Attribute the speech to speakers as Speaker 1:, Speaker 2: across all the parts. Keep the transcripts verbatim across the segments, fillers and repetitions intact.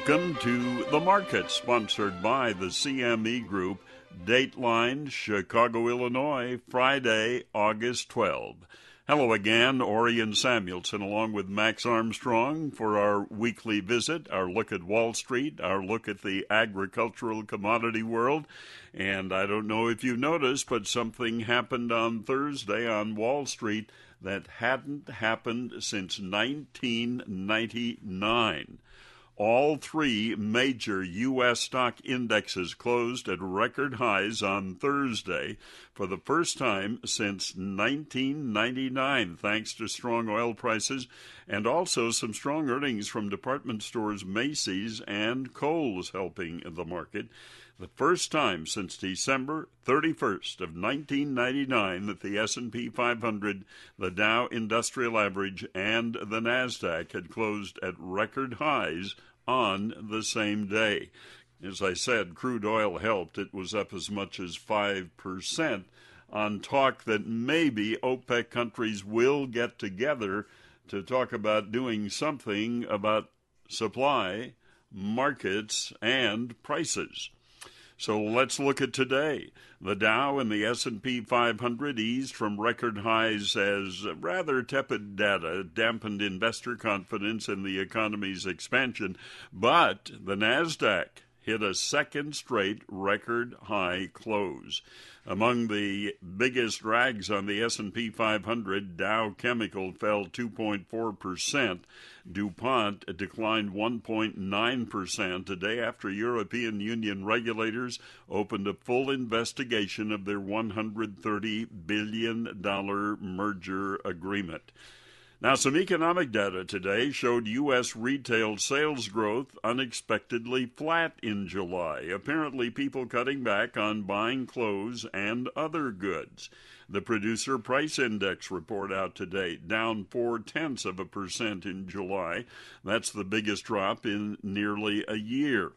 Speaker 1: Welcome to The Market, sponsored by the C M E Group, Dateline, Chicago, Illinois, Friday, August twelfth. Hello again, Orion Samuelson, along with Max Armstrong for our weekly visit, our look at Wall Street, our look at the agricultural commodity world. And I don't know if you noticed, but something happened on Thursday on Wall Street that hadn't happened since nineteen ninety-nine. All three major U S stock indexes closed at record highs on Thursday for the first time since nineteen ninety-nine, thanks to strong oil prices and also some strong earnings from department stores Macy's and Kohl's helping the market. The first time since December thirty-first of nineteen ninety-nine that the S and P five hundred, the Dow Industrial Average, and the NASDAQ had closed at record highs on the same day. As I said, crude oil helped. It was up as much as five percent on talk that maybe OPEC countries will get together to talk about doing something about supply, markets, and prices. So let's look at today. The Dow and the S and P five hundred eased from record highs as rather tepid data dampened investor confidence in the economy's expansion, but the NASDAQ hit a second straight record high close. Among the biggest drags on the S and P five hundred, Dow Chemical fell two point four percent. DuPont declined one point nine percent a day after European Union regulators opened a full investigation of their one hundred thirty billion dollars merger agreement. Now, some economic data today showed U S retail sales growth unexpectedly flat in July, apparently people cutting back on buying clothes and other goods. The Producer Price Index report out today, down four-tenths of a percent in July. That's the biggest drop in nearly a year.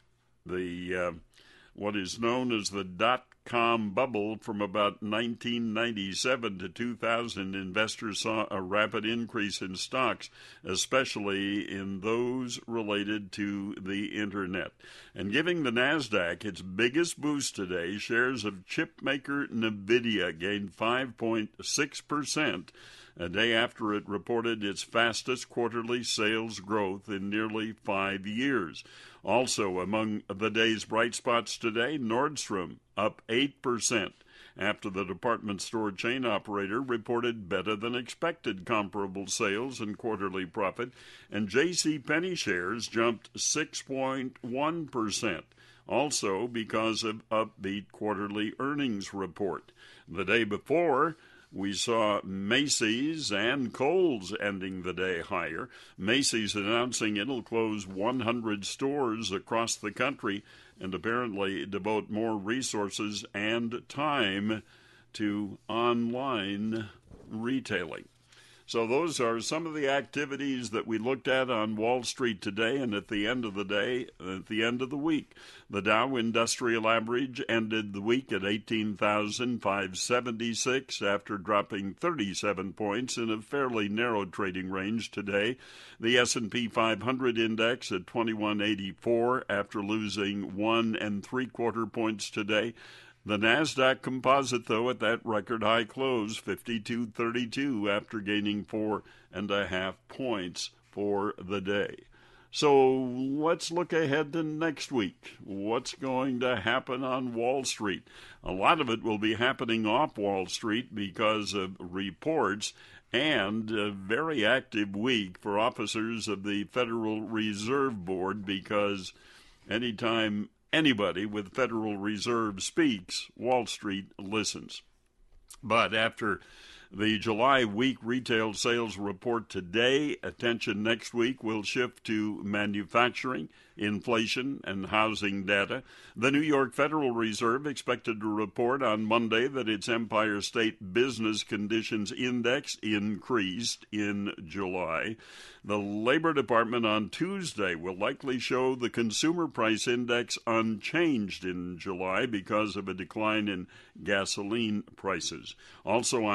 Speaker 1: The uh, what is known as the dot-com bubble from about nineteen ninety-seven to two thousand, investors saw a rapid increase in stocks, especially in those related to the Internet. And giving the NASDAQ its biggest boost today, shares of chip maker NVIDIA gained five point six percent, a day after it reported its fastest quarterly sales growth in nearly five years. Also, among the day's bright spots today, Nordstrom up eight percent after the department store chain operator reported better-than-expected comparable sales and quarterly profit, and J C. Penney shares jumped six point one percent, also because of upbeat quarterly earnings report. The day before, we saw Macy's and Kohl's ending the day higher. Macy's announcing it'll close one hundred stores across the country and apparently devote more resources and time to online retailing. So those are some of the activities that we looked at on Wall Street today, and at the end of the day, at the end of the week, the Dow Industrial Average ended the week at eighteen thousand five hundred seventy-six after dropping thirty-seven points in a fairly narrow trading range today. The S and P five hundred index at twenty-one eighty-four after losing one and three quarter points today. The NASDAQ composite, though, at that record high close, fifty-two thirty-two, after gaining four and a half points for the day. So let's look ahead to next week. What's going to happen on Wall Street? A lot of it will be happening off Wall Street because of reports and a very active week for officers of the Federal Reserve Board, because anytime anybody with Federal Reserve speaks, Wall Street listens. But after the July week retail sales report today, attention next week will shift to manufacturing, inflation, and housing data. The New York Federal Reserve expected to report on Monday that its Empire State Business Conditions Index increased in July. The Labor Department on Tuesday will likely show the Consumer Price Index unchanged in July because of a decline in gasoline prices. Also on Tuesday,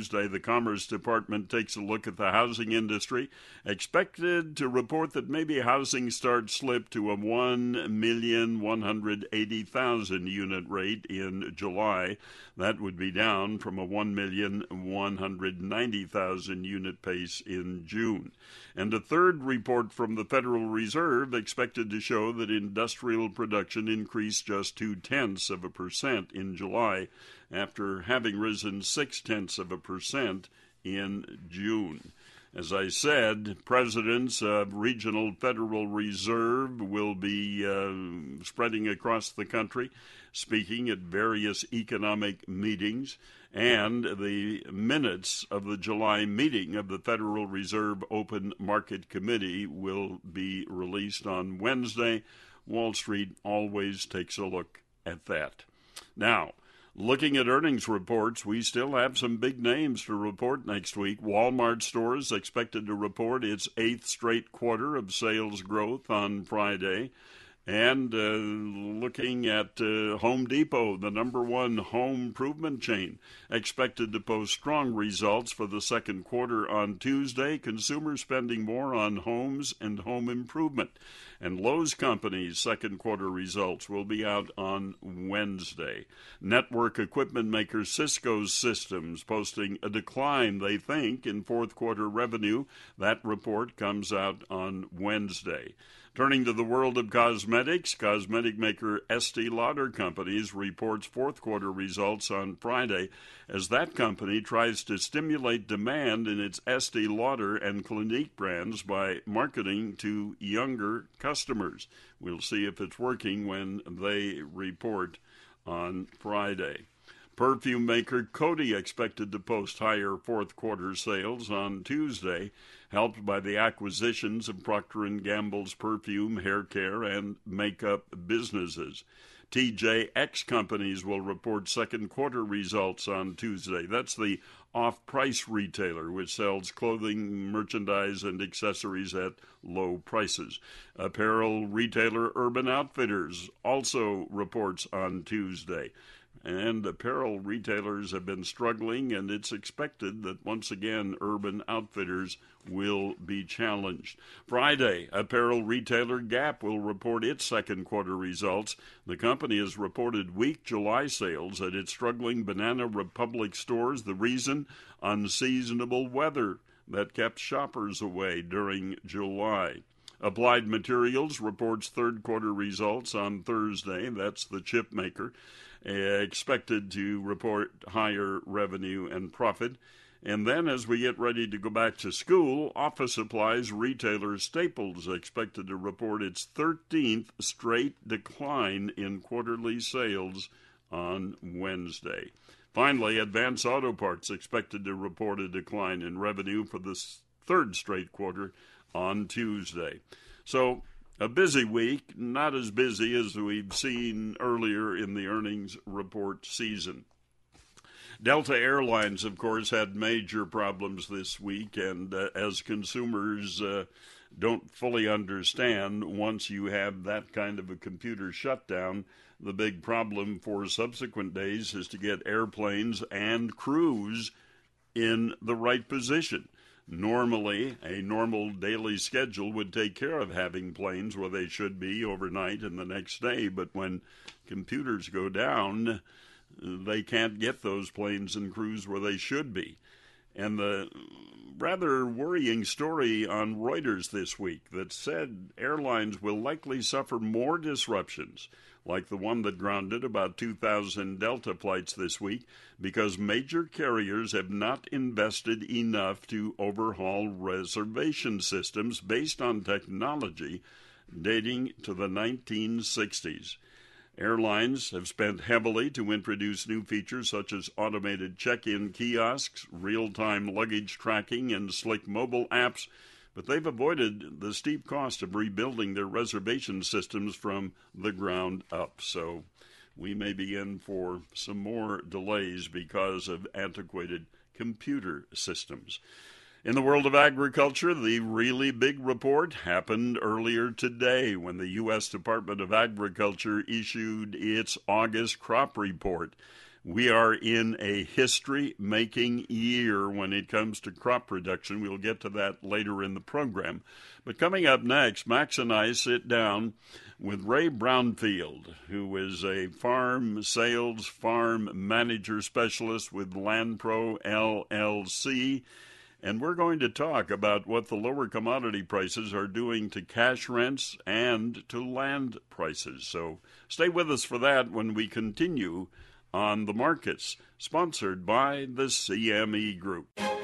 Speaker 1: Thursday, the Commerce Department takes a look at the housing industry, expected to report that maybe housing starts slipped to a one million one hundred eighty thousand unit rate in July. That would be down from a one million one hundred ninety thousand unit pace in June. And a third report from the Federal Reserve expected to show that industrial production increased just two-tenths of a percent in July, after having risen six-tenths of a percent in June. As I said, presidents of regional Federal Reserve will be uh, spreading across the country, speaking at various economic meetings, and the minutes of the July meeting of the Federal Reserve Open Market Committee will be released on Wednesday. Wall Street always takes a look at that. Now, looking at earnings reports, we still have some big names to report next week. Walmart stores expected to report its eighth straight quarter of sales growth on Friday. And uh, looking at uh, Home Depot, the number one home improvement chain, expected to post strong results for the second quarter on Tuesday. Consumers spending more on homes and home improvement. And Lowe's Company's second quarter results will be out on Wednesday. Network equipment maker Cisco Systems posting a decline, they think, in fourth quarter revenue. That report comes out on Wednesday. Turning to the world of cosmetics, cosmetic maker Estee Lauder Companies reports fourth quarter results on Friday as that company tries to stimulate demand in its Estee Lauder and Clinique brands by marketing to younger customers. We'll see if it's working when they report on Friday. Perfume maker Coty expected to post higher fourth quarter sales on Tuesday, helped by the acquisitions of Procter and Gamble's perfume, hair care, and makeup businesses. T J X Companies will report second quarter results on Tuesday. That's the off-price retailer which sells clothing, merchandise, and accessories at low prices. Apparel retailer Urban Outfitters also reports on Tuesday. And apparel retailers have been struggling, and it's expected that once again Urban Outfitters will be challenged. Friday, apparel retailer Gap will report its second quarter results. The company has reported weak July sales at its struggling Banana Republic stores. The reason? Unseasonable weather that kept shoppers away during July. Applied Materials reports third quarter results on Thursday. That's the chip maker. Expected to report higher revenue and profit. And then as we get ready to go back to school, office supplies retailer Staples expected to report its thirteenth straight decline in quarterly sales on Wednesday. Finally, Advance Auto Parts expected to report a decline in revenue for the third straight quarter on Tuesday. So, a busy week, not as busy as we've seen earlier in the earnings report season. Delta Airlines, of course, had major problems this week, and uh, as consumers uh, don't fully understand, once you have that kind of a computer shutdown, the big problem for subsequent days is to get airplanes and crews in the right position. Normally, a normal daily schedule would take care of having planes where they should be overnight and the next day, but when computers go down, they can't get those planes and crews where they should be. And the rather worrying story on Reuters this week that said airlines will likely suffer more disruptions, like the one that grounded about two thousand Delta flights this week, because major carriers have not invested enough to overhaul reservation systems based on technology dating to the nineteen sixties. Airlines have spent heavily to introduce new features such as automated check-in kiosks, real-time luggage tracking, and slick mobile apps, but they've avoided the steep cost of rebuilding their reservation systems from the ground up. So we may be in for some more delays because of antiquated computer systems. In the world of agriculture, the really big report happened earlier today when the U S Department of Agriculture issued its August crop report. We are in a history-making year when it comes to crop production. We'll get to that later in the program. But coming up next, Max and I sit down with Ray Brownfield, who is a farm sales, farm manager specialist with LandPro L L C. And we're going to talk about what the lower commodity prices are doing to cash rents and to land prices. So stay with us for that when we continue on The Markets, sponsored by the C M E Group.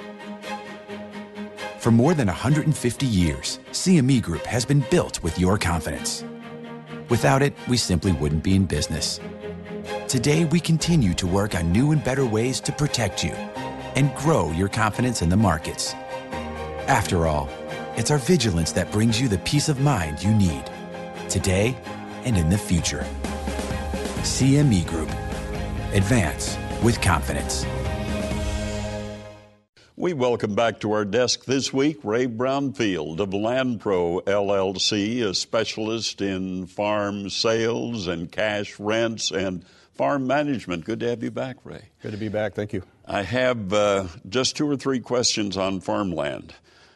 Speaker 2: For more than one hundred fifty years, C M E Group has been built with your confidence. Without it, we simply wouldn't be in business. Today, we continue to work on new and better ways to protect you and grow your confidence in the markets. After all, it's our vigilance that brings you the peace of mind you need, today and in the future. C M E Group. Advance with confidence.
Speaker 1: We welcome back to our desk this week Ray Brownfield of LandPro L L C, a specialist in farm sales and cash rents and farm management. Good to have you back, Ray.
Speaker 3: Good to be back. Thank you.
Speaker 1: I have uh, just two or three questions on farmland.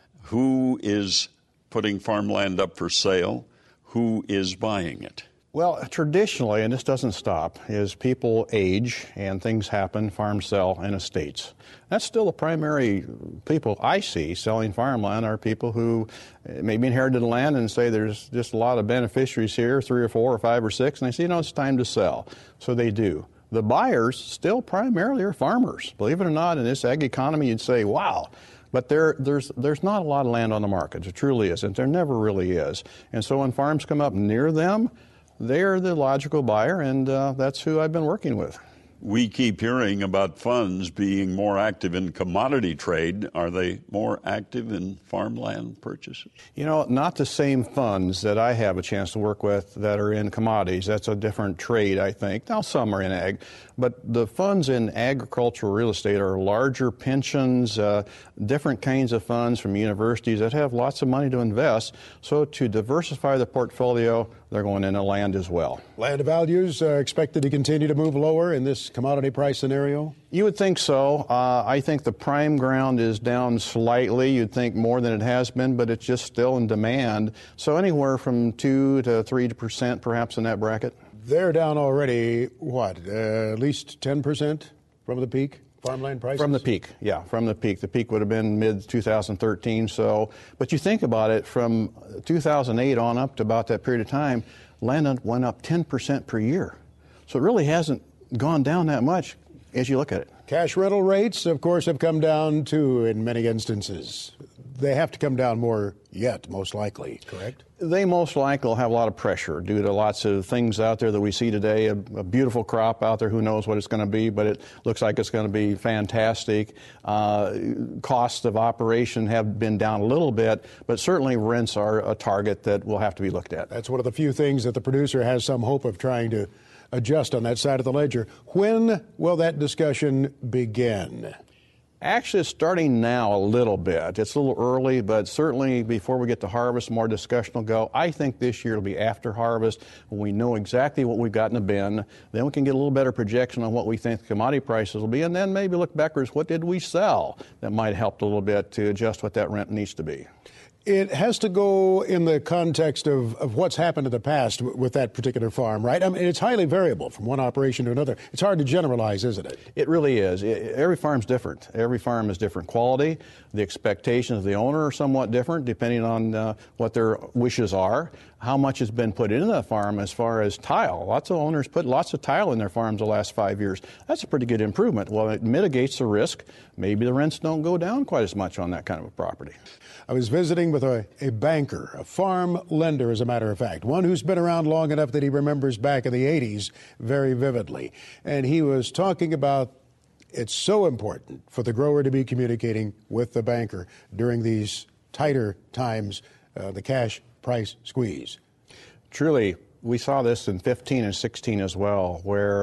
Speaker 1: Who is putting farmland up for sale? Who is buying it?
Speaker 3: Well, traditionally, and this doesn't stop, is people age and things happen, farms sell, and estates. That's still the primary people I see selling farmland are people who maybe inherited land and say there's just a lot of beneficiaries here, three or four or five or six, and they say, you know, it's time to sell. So they do. The buyers still primarily are farmers. Believe it or not, in this ag economy, you'd say, wow. But there, there's, there's not a lot of land on the market. There truly isn't. There never really is. And so when farms come up near them, they're the logical buyer, and uh, that's who I've been working with.
Speaker 1: We keep hearing about funds being more active in commodity trade. Are they more active in farmland purchases?
Speaker 3: You know, not the same funds that I have a chance to work with that are in commodities. That's a different trade, I think. Now, some are in ag. But the funds in agricultural real estate are larger pensions, uh, different kinds of funds from universities that have lots of money to invest. So to diversify the portfolio, they're going into land as well.
Speaker 4: Land values are expected to continue to move lower in this commodity price scenario?
Speaker 3: You would think so. Uh, I think the prime ground is down slightly. You'd think more than it has been, but it's just still in demand. So anywhere from two to three percent perhaps in that bracket.
Speaker 4: They're down already, what, uh, at least ten percent from the peak? Farmland prices?
Speaker 3: From the peak, yeah, from the peak. The peak would have been mid twenty thirteen. So, but you think about it, from two thousand eight on up to about that period of time, land went up ten percent per year. So it really hasn't gone down that much as you look at it.
Speaker 4: Cash rental rates, of course, have come down too in many instances. They have to come down more yet, most likely, correct?
Speaker 3: They most likely will have a lot of pressure due to lots of things out there that we see today. A, a beautiful crop out there, who knows what it's going to be, but it looks like it's going to be fantastic. Uh, costs of operation have been down a little bit, but certainly rents are a target that will have to be looked at.
Speaker 4: That's one of the few things that the producer has some hope of trying to adjust on that side of the ledger. When will that discussion begin?
Speaker 3: Actually, it's starting now a little bit. It's a little early, but certainly before we get to harvest, more discussion will go. I think this year will be after harvest, when we know exactly what we've got in the bin. Then we can get a little better projection on what we think the commodity prices will be, and then maybe look backwards, what did we sell? That might help a little bit to adjust what that rent needs to be.
Speaker 4: It has to go in the context of, of what's happened in the past w- with that particular farm, right? I mean, it's highly variable from one operation to another. It's hard to generalize, isn't it?
Speaker 3: It really is. It, every farm's different. Every farm is different quality. The expectations of the owner are somewhat different depending on uh, what their wishes are, how much has been put into the farm as far as tile. Lots of owners put lots of tile in their farms the last five years. That's a pretty good improvement. Well, it mitigates the risk. Maybe the rents don't go down quite as much on that kind of a property.
Speaker 4: I was visiting with a, a banker, a farm lender, as a matter of fact, one who's been around long enough that he remembers back in the eighties very vividly. And he was talking about it's so important for the grower to be communicating with the banker during these tighter times, uh, the cash price squeeze.
Speaker 3: Truly, we saw this in fifteen and sixteen as well, where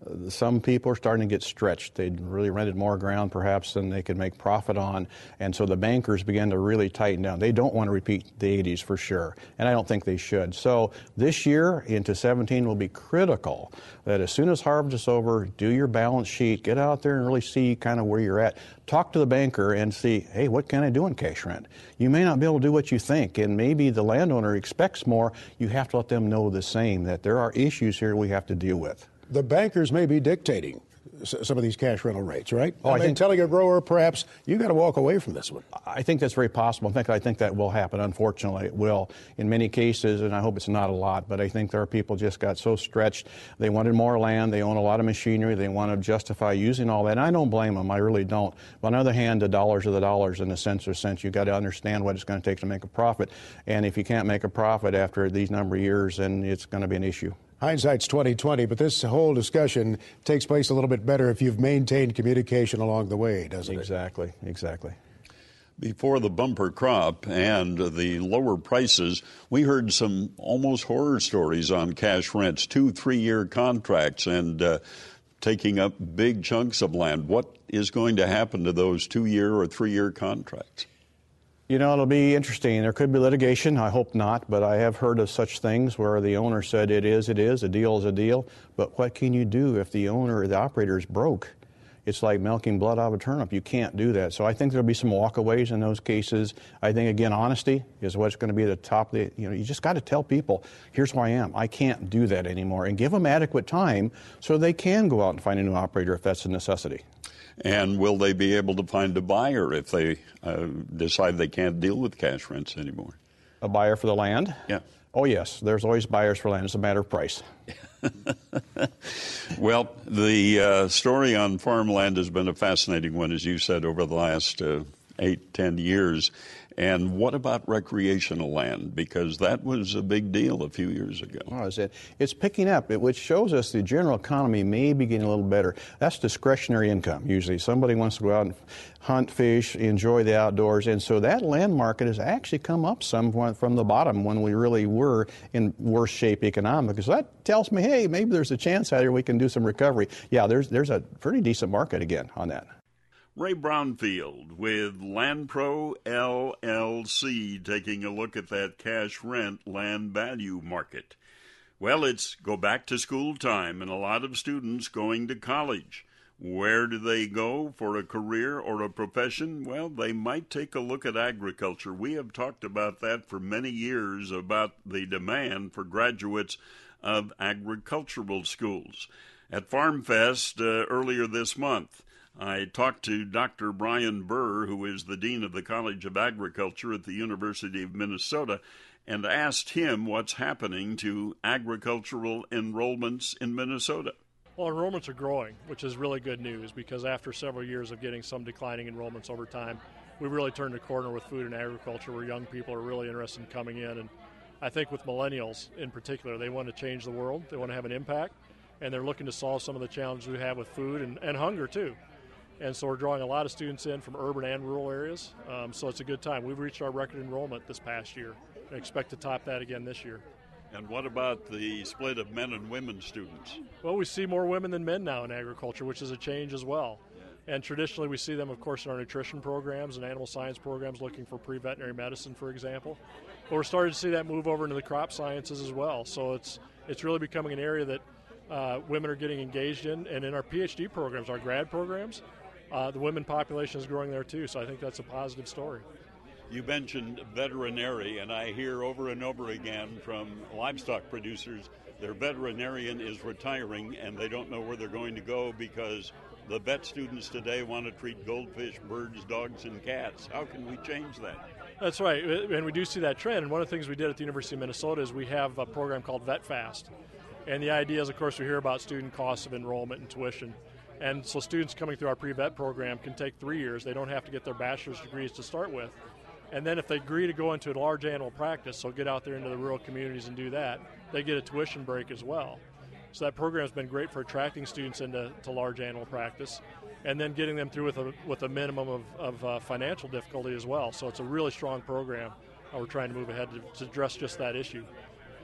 Speaker 3: uh, some people are starting to get stretched. They'd really rented more ground perhaps than they could make profit on, and so the bankers began to really tighten down. They don't want to repeat the eighties for sure, and I don't think they should. So this year into seventeen will be critical that as soon as harvest is over, do your balance sheet, get out there and really see kind of where you're at. Talk to the banker and see, hey, what can I do in cash rent? You may not be able to do what you think, and maybe the landowner expects more. You have to let them know the same, that there are issues here we have to deal with.
Speaker 4: The bankers may be dictating some of these cash rental rates, right?
Speaker 3: Oh,
Speaker 4: I,
Speaker 3: I
Speaker 4: mean,
Speaker 3: think
Speaker 4: telling a grower, perhaps, you got to walk away from this one.
Speaker 3: I think that's very possible. In fact, I think that will happen. Unfortunately, it will in many cases, and I hope it's not a lot, but I think there are people just got so stretched. They wanted more land. They own a lot of machinery. They want to justify using all that. And I don't blame them. I really don't. But on the other hand, the dollars are the dollars in the cents are cents. You've got to understand what it's going to take to make a profit. And if you can't make a profit after these number of years, then it's going to be an issue.
Speaker 4: Hindsight's twenty twenty, but this whole discussion takes place a little bit better if you've maintained communication along the way, doesn't it?
Speaker 3: Exactly, exactly.
Speaker 1: Before the bumper crop and the lower prices, we heard some almost horror stories on cash rents, two, three-year contracts, and uh, taking up big chunks of land. What is going to happen to those two-year or three-year contracts?
Speaker 3: You know, it'll be interesting. There could be litigation. I hope not, but I have heard of such things where the owner said it is, it is, a deal is a deal. But what can you do if the owner or the operator is broke? It's like milking blood out of a turnip. You can't do that. So I think there'll be some walkaways in those cases. I think, again, honesty is what's going to be at the top of the, you know, you just got to tell people, here's who I am. I can't do that anymore. And give them adequate time so they can go out and find a new operator if that's a necessity.
Speaker 1: And will they be able to find a buyer if they uh, decide they can't deal with cash rents anymore?
Speaker 3: A buyer for the land?
Speaker 1: Yeah.
Speaker 3: Oh, yes. There's always buyers for land. It's a matter of price.
Speaker 1: Well, the uh, story on farmland has been a fascinating one, as you said, over the last uh, eight, ten years. And what about recreational land? Because that was a big deal a few years ago.
Speaker 3: Oh, is it? It's picking up, which shows us the general economy may be getting a little better. That's discretionary income, usually. Somebody wants to go out and hunt, fish, enjoy the outdoors. And so that land market has actually come up some from the bottom when we really were in worse shape economically. So that tells me, hey, maybe there's a chance out here we can do some recovery. Yeah, there's, there's a pretty decent market again on that.
Speaker 1: Ray Brownfield with LandPro L L C taking a look at that cash rent land value market. Well, it's go back to school time and a lot of students going to college. Where do they go for a career or a profession? Well, they might take a look at agriculture. We have talked about that for many years, about the demand for graduates of agricultural schools. At FarmFest uh, earlier this month, I talked to Doctor Brian Burr, who is the Dean of the College of Agriculture at the University of Minnesota, and asked him what's happening to agricultural enrollments in Minnesota.
Speaker 5: Well, enrollments are growing, which is really good news, because after several years of getting some declining enrollments over time, we really turned a corner with food and agriculture where young people are really interested in coming in. And I think with millennials in particular, they want to change the world, they want to have an impact, and they're looking to solve some of the challenges we have with food and, and hunger too. And so we're drawing a lot of students in from urban and rural areas, um, so it's a good time. We've reached our record enrollment this past year and expect to top that again this year.
Speaker 1: And what about the split of men and women students?
Speaker 5: Well, we see more women than men now in agriculture, which is a change as well. And traditionally we see them, of course, in our nutrition programs and animal science programs looking for pre-veterinary medicine, for example. But we're starting to see that move over into the crop sciences as well. So it's it's really becoming an area that uh, women are getting engaged in. And in our PhD programs, our grad programs, Uh, the women population is growing there too, so I think that's a positive story.
Speaker 1: You mentioned veterinary, and I hear over and over again from livestock producers their veterinarian is retiring and they don't know where they're going to go because the vet students today want to treat goldfish, birds, dogs, and cats. How can we change that?
Speaker 5: That's right, and we do see that trend. And one of the things we did at the University of Minnesota is we have a program called VetFast. And the idea is, of course, we hear about student costs of enrollment and tuition. And so students coming through our pre-vet program can take three years. They don't have to get their bachelor's degrees to start with. And then if they agree to go into a large animal practice, so get out there into the rural communities and do that, they get a tuition break as well. So that program has been great for attracting students into to large animal practice and then getting them through with a, with a minimum of, of uh, financial difficulty as well. So it's a really strong program. Uh, we're trying to move ahead to, to address just that issue.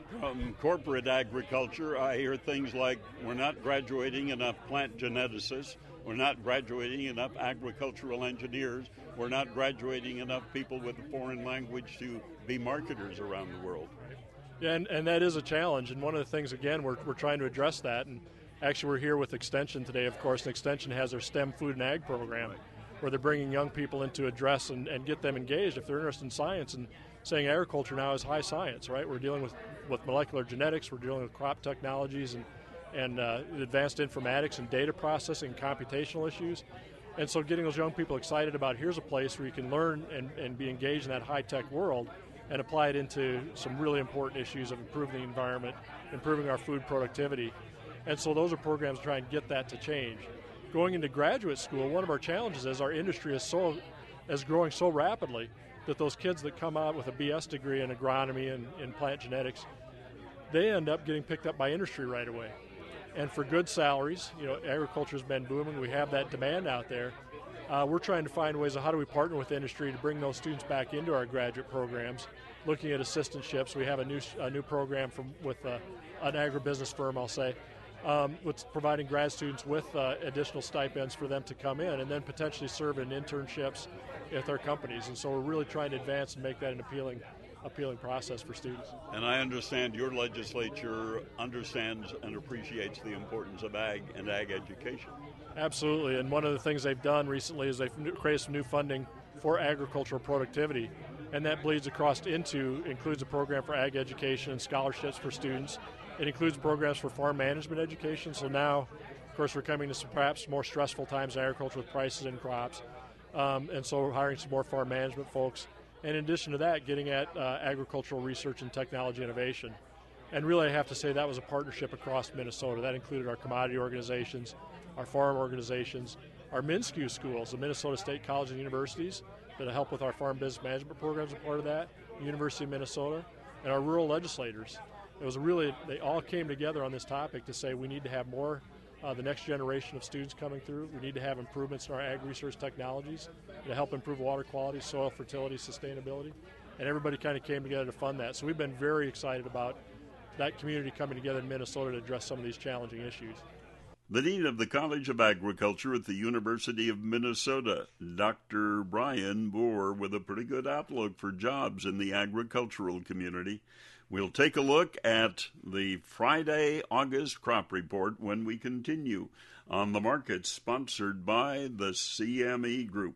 Speaker 1: From corporate agriculture, I hear things like we're not graduating enough plant geneticists, we're not graduating enough agricultural engineers, we're not graduating enough people with a foreign language to be marketers around the world.
Speaker 5: Yeah, and, and that is a challenge, and one of the things, again, we're, we're trying to address that, and actually we're here with Extension today, of course, and Extension has their STEM Food and Ag program, where they're bringing young people in to address and, and get them engaged if they're interested in science, and saying agriculture now is high science, right? We're dealing with, with molecular genetics, we're dealing with crop technologies and, and uh, advanced informatics and data processing and computational issues. And so getting those young people excited about here's a place where you can learn and, and be engaged in that high-tech world and apply it into some really important issues of improving the environment, improving our food productivity. And so those are programs trying to get that to change. Going into graduate school, one of our challenges is our industry is so is growing so rapidly that those kids that come out with a B S degree in agronomy and in plant genetics, they end up getting picked up by industry right away. And for good salaries, you know, agriculture's been booming, we have that demand out there. Uh, we're trying to find ways of how do we partner with industry to bring those students back into our graduate programs, looking at assistantships. We have a new a new program from with uh, an agribusiness firm, I'll say, um, with providing grad students with uh, additional stipends for them to come in and then potentially serve in internships at their companies. And so we're really trying to advance and make that an appealing appealing process for students.
Speaker 1: And I understand your legislature understands and appreciates the importance of ag and ag education.
Speaker 5: Absolutely, and one of the things they've done recently is they've created some new funding for agricultural productivity, and that bleeds across into, includes a program for ag education and scholarships for students. It includes programs for farm management education, so now, of course, we're coming to some perhaps more stressful times in agriculture with prices and crops, um, and so we're hiring some more farm management folks. And in addition to that, getting at uh, agricultural research and technology innovation. And really, I have to say that was a partnership across Minnesota. That included our commodity organizations, our farm organizations, our MnSCU schools, the Minnesota State College and Universities, that help with our farm business management programs are part of that, the University of Minnesota, and our rural legislators. It was really, they all came together on this topic to say we need to have more, uh, the next generation of students coming through. We need to have improvements in our ag research technologies to help improve water quality, soil fertility, sustainability. And everybody kind of came together to fund that. So we've been very excited about that community coming together in Minnesota to address some of these challenging issues.
Speaker 1: The Dean of the College of Agriculture at the University of Minnesota, Doctor Brian Boer, with a pretty good outlook for jobs in the agricultural community. We'll take a look at the Friday, August crop report when we continue on The Market, sponsored by the C M E Group.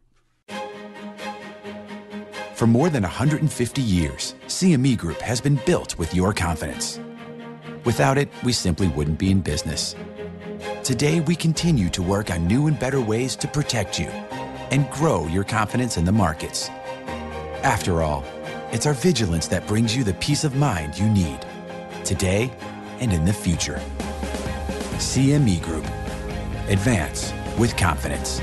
Speaker 2: For more than one hundred fifty years, C M E Group has been built with your confidence. Without it, we simply wouldn't be in business. Today, we continue to work on new and better ways to protect you and grow your confidence in the markets. After all, it's our vigilance that brings you the peace of mind you need, today and in the future. C M E Group. Advance with confidence.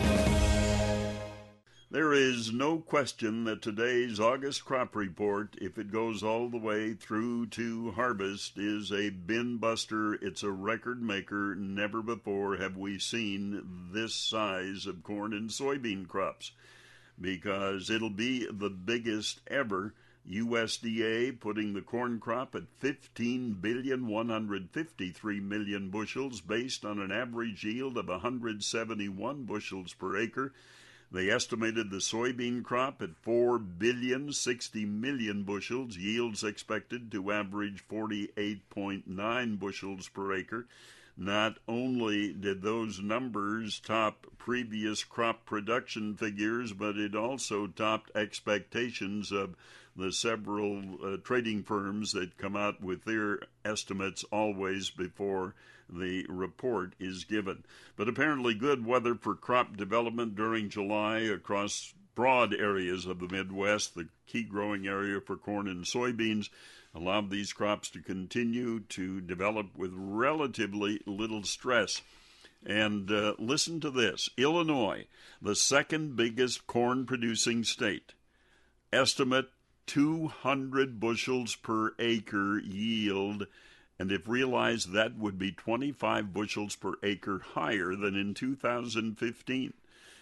Speaker 1: There is no question that today's August crop report, if it goes all the way through to harvest, is a bin buster. It's a record maker. Never before have we seen this size of corn and soybean crops, because it'll be the biggest ever. U S D A putting the corn crop at fifteen billion one hundred fifty-three million bushels based on an average yield of one hundred seventy-one bushels per acre. They estimated the soybean crop at four billion sixty million bushels, yields expected to average forty-eight point nine bushels per acre. Not only did those numbers top previous crop production figures, but it also topped expectations of the several uh, trading firms that come out with their estimates always before the report is given. But apparently good weather for crop development during July across broad areas of the Midwest, the key growing area for corn and soybeans, allowed these crops to continue to develop with relatively little stress. And uh, listen to this. Illinois, the second biggest corn-producing state, estimate two hundred bushels per acre yield, and if realized, that would be twenty-five bushels per acre higher than in two thousand fifteen.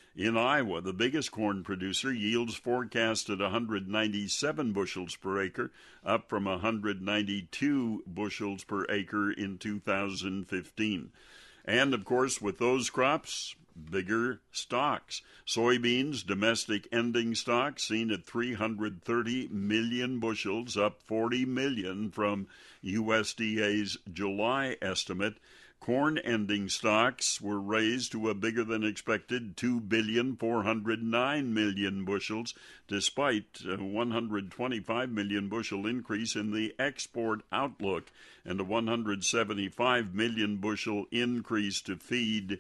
Speaker 1: In Iowa, the biggest corn producer, yields forecasted one hundred ninety-seven bushels per acre, up from one hundred ninety-two bushels per acre in two thousand fifteen. And, of course, with those crops, bigger stocks. Soybeans, domestic ending stock, seen at three hundred thirty million bushels, up forty million from U S D A's July estimate. Corn ending stocks were raised to a bigger than expected two billion four hundred nine million bushels, despite a one hundred twenty-five million bushel increase in the export outlook and a one hundred seventy-five million bushel increase to feed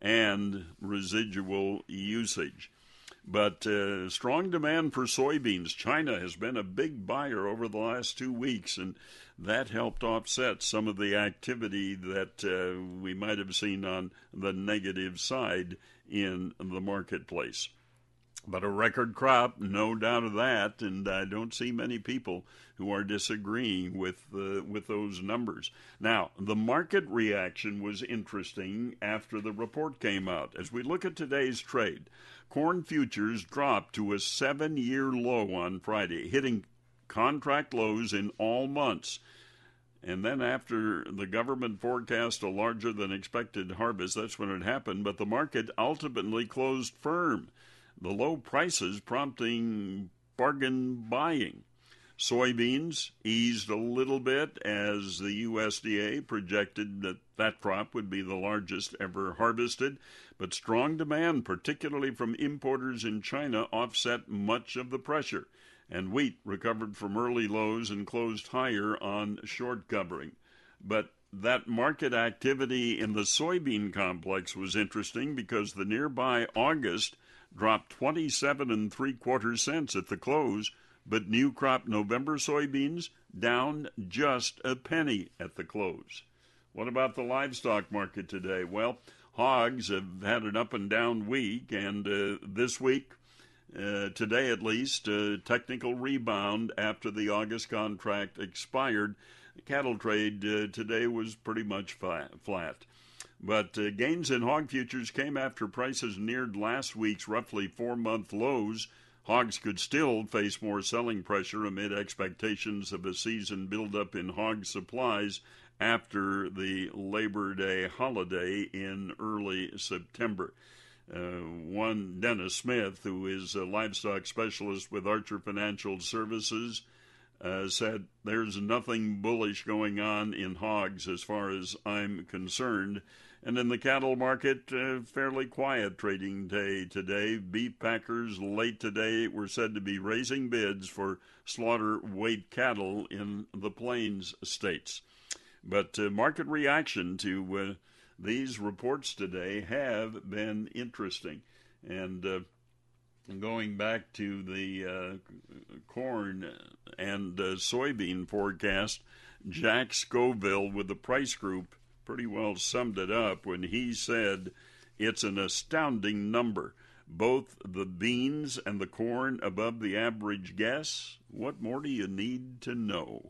Speaker 1: and residual usage. But uh, strong demand for soybeans. China has been a big buyer over the last two weeks, and that helped offset some of the activity that uh, we might have seen on the negative side in the marketplace. But a record crop, no doubt of that, and I don't see many people who are disagreeing with uh, with those numbers. Now, the market reaction was interesting after the report came out. As we look at today's trade, corn futures dropped to a seven-year low on Friday, hitting contract lows in all months. And then after the government forecast a larger than expected harvest, that's when it happened, but the market ultimately closed firm. The low prices prompting bargain buying. Soybeans eased a little bit as the U S D A projected that that crop would be the largest ever harvested, but strong demand, particularly from importers in China, offset much of the pressure, and wheat recovered from early lows and closed higher on short covering. But that market activity in the soybean complex was interesting because the nearby August dropped twenty-seven and three quarters cents at the close, but new crop November soybeans down just a penny at the close. What about the livestock market today? Well, hogs have had an up and down week, and uh, this week, uh, today at least, a technical rebound after the August contract expired. The cattle trade uh, today was pretty much flat. But uh, gains in hog futures came after prices neared last week's roughly four-month lows. Hogs could still face more selling pressure amid expectations of a season buildup in hog supplies after the Labor Day holiday in early September. Uh, one, Dennis Smith, who is a livestock specialist with Archer Financial Services, uh, said, "There's nothing bullish going on in hogs as far as I'm concerned." And in the cattle market, uh, fairly quiet trading day today. Beef packers late today were said to be raising bids for slaughter weight cattle in the Plains states. But uh, market reaction to uh, these reports today have been interesting. And uh, going back to the uh, corn and uh, soybean forecast, Jack Scoville with the Price Group pretty well summed it up when he said it's an astounding number. Both the beans and the corn above the average guess. What more do you need to know?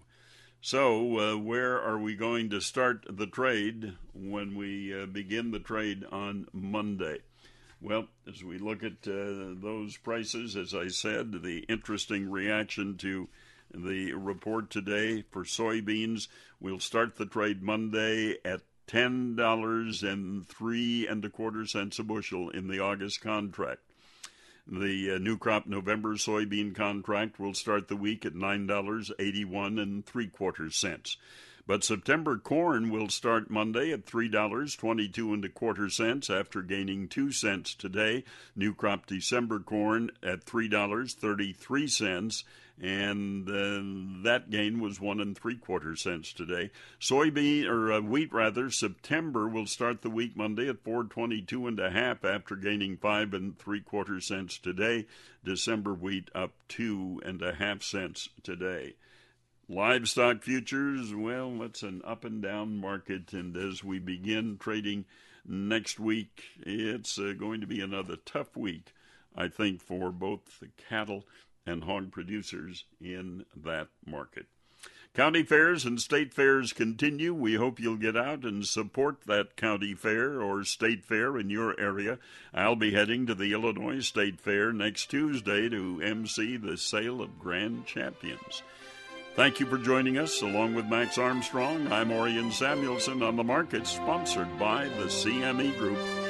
Speaker 1: So uh, where are we going to start the trade when we uh, begin the trade on Monday? Well, as we look at uh, those prices, as I said, the interesting reaction to the report today for soybeans, we'll start the trade Monday at ten dollars and three and a quarter cents a bushel in the August contract. The uh, new crop November soybean contract will start the week at nine dollars eighty-one and three quarters cents. But September corn will start Monday at three dollars twenty-two and a quarter cents after gaining two cents today. New crop December corn at three dollars thirty-three cents, and uh, that gain was one and three quarter cents today. Soybean or uh, wheat rather, September will start the week Monday at four twenty-two and a half after gaining five and three quarter cents today. December wheat up two and a half cents today. Livestock futures, well, it's an up and down market, and as we begin trading next week, it's uh, going to be another tough week, I think, for both the cattle and hog producers in that market. County fairs and state fairs continue. We hope you'll get out and support that county fair or state fair in your area. I'll be heading to the Illinois State Fair next Tuesday to emcee the Sale of Grand Champions. Thank you for joining us. Along with Max Armstrong, I'm Orion Samuelson on The Market, sponsored by the C M E Group.